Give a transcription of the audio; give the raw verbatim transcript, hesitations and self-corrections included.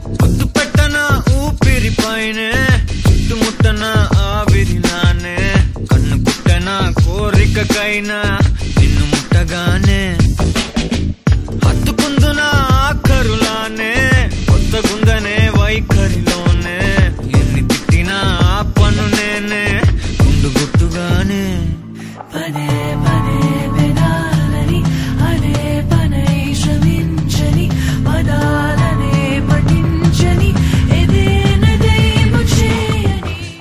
పొద్దు పెట్టన ఊపిరి పైనే చుట్టుముట్టన ఆవిరిలానే కన్ను పుట్టన కోరికకైనా నిన్ను ముట్టగానే హత్తుకుందున ఆఖరులానే కొత్తగుందనే వైఖరిలోనే ఎన్ని తిట్టినా ఆ పను నేనే గుండు గుట్టుగానే పదే